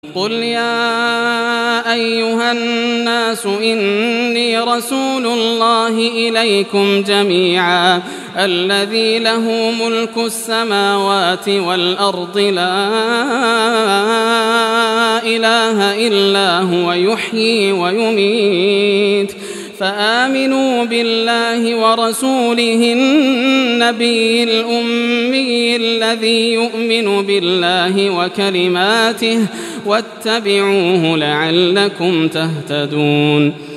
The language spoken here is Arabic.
قل يا أيها الناس إني رسول الله إليكم جميعا الذي له ملك السماوات والأرض لا إله إلا هو يحيي ويميت فآمنوا بالله ورسوله النبي الأمي الذي يؤمن بالله وكلماته واتبعوه لعلكم تهتدون